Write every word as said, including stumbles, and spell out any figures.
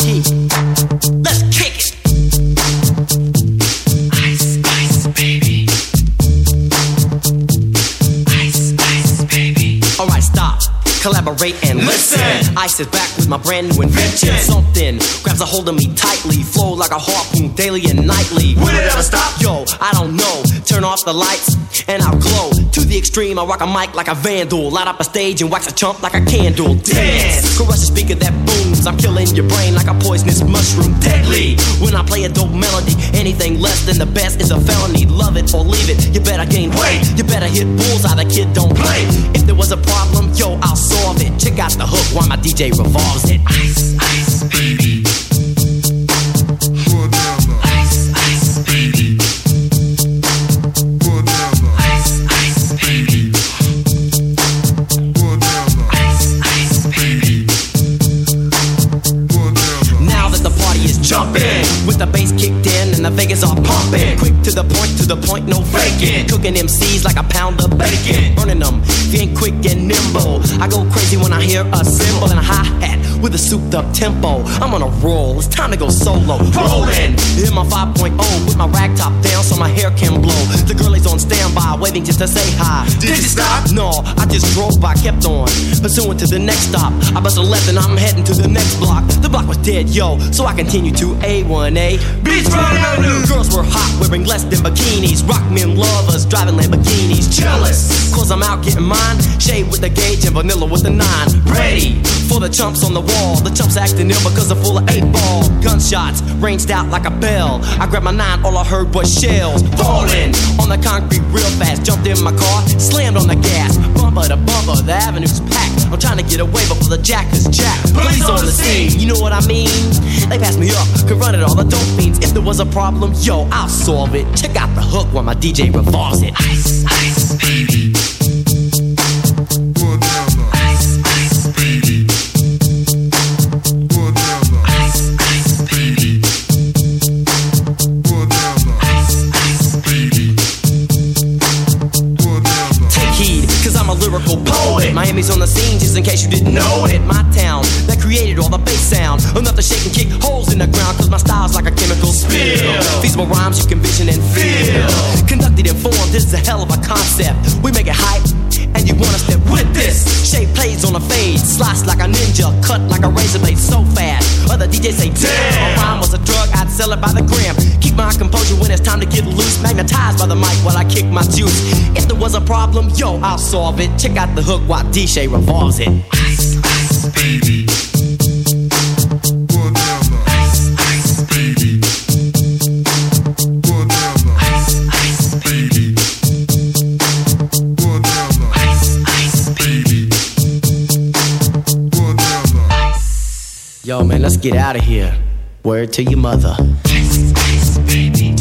key. Let's kick it. Ice, ice, baby. Ice, ice, baby. Alright, stop. Collaborate and listen. Ice is back with my brand new invention. Something grabs a hold of me tightly, flow like a harpoon daily and nightly. Will it ever stop? Yo, I don't know. Turn off the lights and I'll glow. To the extreme, I rock a mic like a vandal. Light up a stage and wax a chump like a candle. Dance! Crush the speaker that booms. I'm killing your brain like a poisonous mushroom. Deadly! When I play a dope melody, anything less than the best is a felony. Love it or leave it, you better gain weight. You better hit bullseye, the kid don't play. If there was a problem, yo, I'll solve it. Check out the hook while my D J revolves it. Ice, ice, baby. Ice, ice, baby. Ice, ice, baby. Ice, ice, baby. Now that the party is jumping, with the bass kicked in and the Vegas are pumping. Quick to the point, to the point, no faking. Cooking M Cs like a pound of bacon. Burning them, if you ain't quick and nimble. I go crazy when I hear a cymbal and a hi-hat with a souped up tempo. I'm on a roll, it's time to go solo. Rolling, hit my five point oh with my rag top down so my hair can blow. The girl is on standby, waiting just to say hi. Did you stop? No, I just drove by, kept on, pursuing to the next stop. I bust a left and I'm heading to the next block. The block was dead, yo, so I continue to A one A. Beachfront Avenue. Girls were hot, wearing less than bikinis. Rock men lovers, driving Lamborghinis. Jealous, cause I'm out getting mine. Shade with the gauge and vanilla with the nine. Ready for the chumps on the wall. The chumps acting ill because they're full of eight ball. Gunshots ranged out like a bell. I grabbed my nine, all I heard was shells falling on the concrete real fast. Jumped in my car, slammed on the gas. Bumper to bumper, the avenue's packed. I'm trying to get away before the jack is jacked. Police on the scene, you know what I mean? They passed me up, could run it all the dope fiends. If there was a problem, yo, I'll solve it. Check out the hook while my D J revolves it. Ice, ice, baby. Ice, ice, baby. Ice, ice, baby. Ice, ice, baby. Take heed, cause I'm a lyrical poet. Miami's on the scene, just in case you didn't know it. My town, that created all the bass sound. Enough to shake and kick holes in the ground, cause my style's like a chemical spill. Feasible rhymes you can vision and feel. Conducted in form, this is a hell of a concept. We make it hype, and you wanna step with this. Shape plays on a fade, slice like a ninja, cut like a razor blade so fast. Other D Js say, damn, a rhyme was a drug, I'd sell it by the gram. Keep my composure when it's time to get loose. Magnetized by the mic while I kick my juice. If there was a problem, yo, I'll solve it. Check out the hook while D J revolves it. Ice, ice, baby. Ice, ice, baby. Ice, ice, baby. Ice, ice, baby. Yo, man, let's get out of here. Word to your mother. Ice, ice, baby.